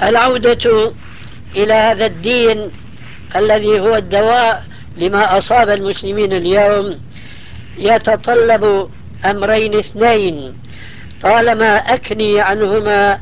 العودة إلى هذا الدين الذي هو الدواء لما أصاب المسلمين اليوم يتطلب أمرين اثنين، طالما أكني عنهما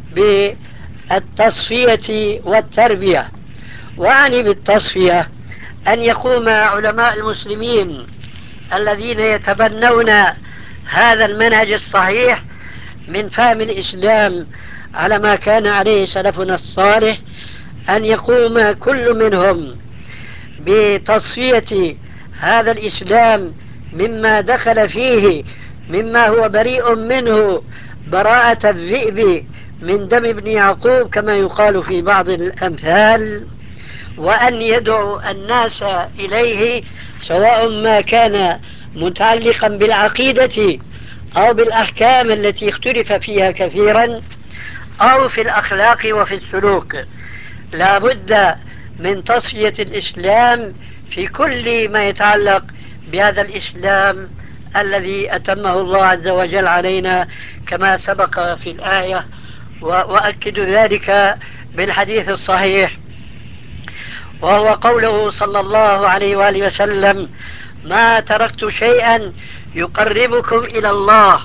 بالتصفية والتربية. وأعني بالتصفية أن يقوم علماء المسلمين الذين يتبنون هذا المنهج الصحيح من فهم الإسلام على ما كان عليه سلفنا الصالح، أن يقوم كل منهم بتصفية هذا الإسلام مما دخل فيه مما هو بريء منه براءة الذئب من دم ابن يعقوب كما يقال في بعض الأمثال، وأن يدعو الناس إليه، سواء ما كان متعلقا بالعقيدة أو بالأحكام التي اختلف فيها كثيرا، أو في الأخلاق وفي السلوك. لا بد من تصفية الإسلام في كل ما يتعلق بهذا الإسلام الذي أتمه الله عز وجل علينا كما سبق في الآية، وأؤكد ذلك بالحديث الصحيح، وهو قوله صلى الله عليه وآله وسلم: ما تركت شيئا يقربكم إلى الله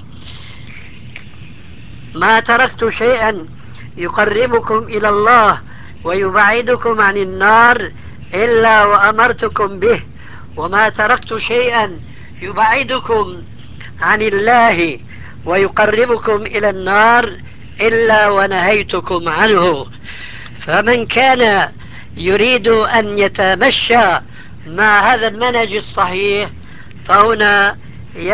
ما تركت شيئا يقربكم إلى الله ويبعدكم عن النار إلا وأمرتكم به، وما تركت شيئا يبعدكم عن الله ويقربكم إلى النار إلا ونهيتكم عنه. فمن كان يريد أن يتمشى مع هذا المنهج الصحيح فهنا